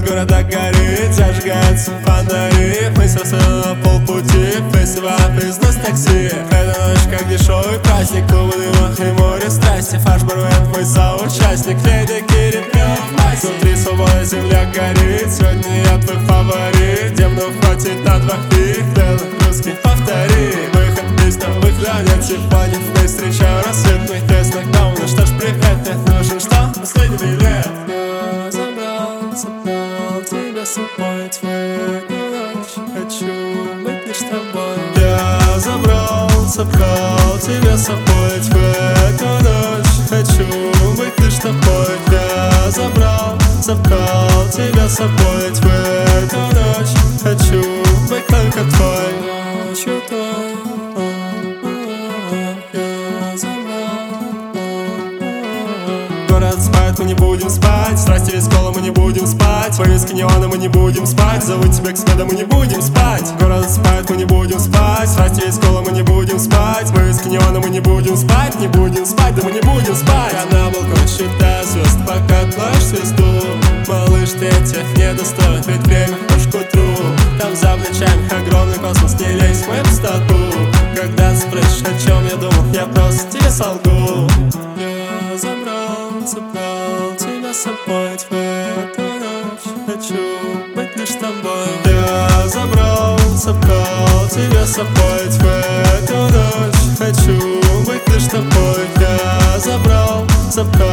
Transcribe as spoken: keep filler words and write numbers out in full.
города горит, зажигаются фонари. Мы совсем на полпути, фестиваль из такси. Эта ночь как дешевый праздник, клубы дыма и море страсти. Фарш Барвет мой соучастник, Леди Кири пьет масси. Внутри свобода земля горит, сегодня я твой фаворит. Демнов хватит на двоих, белых русских повтори. Выход песня, выглядят сегодня, мы встречаем рассветных песнях. Ну что ж, привет, мне нужен что? Последний билет. Я забрал, забрал тебя с собой, твою ночь. Хочу быть лишь тобой. Я забрал, забрал тебя с собой в эту ночь. Хочу быть лишь тобой. Я забрал, забрал тебя с собой в эту ночь. Хочу быть только твой. Ночью твой. Я забрал. Город спает, мы не будем спать. Страсти весь кола, мы не будем спать. Повестки неона, мы не будем спать. Зовут тебя к себе, да мы не будем спать. Город спает, мы не будем спать. Страсти весь кола, мы не будем спать. Повестки неона, мы не будем спать. Не будем спать, да мы не будем спать. Я на балконе считаю звезд, пока тлаешь звезду. Малыш, ты этих не достоин, ведь время уж к утру. Там за плечами огромный космос, не лезь в мою пустоту. Когда спросишь, о чем я думал, я просто тебе солгу. Я забрал, забрал тебя с собой в эту ночь. Хочу быть лишь тобой. Я забрал, забрал тебя с собой в эту ночь. Хочу быть лишь тобой. Я забрал, забрал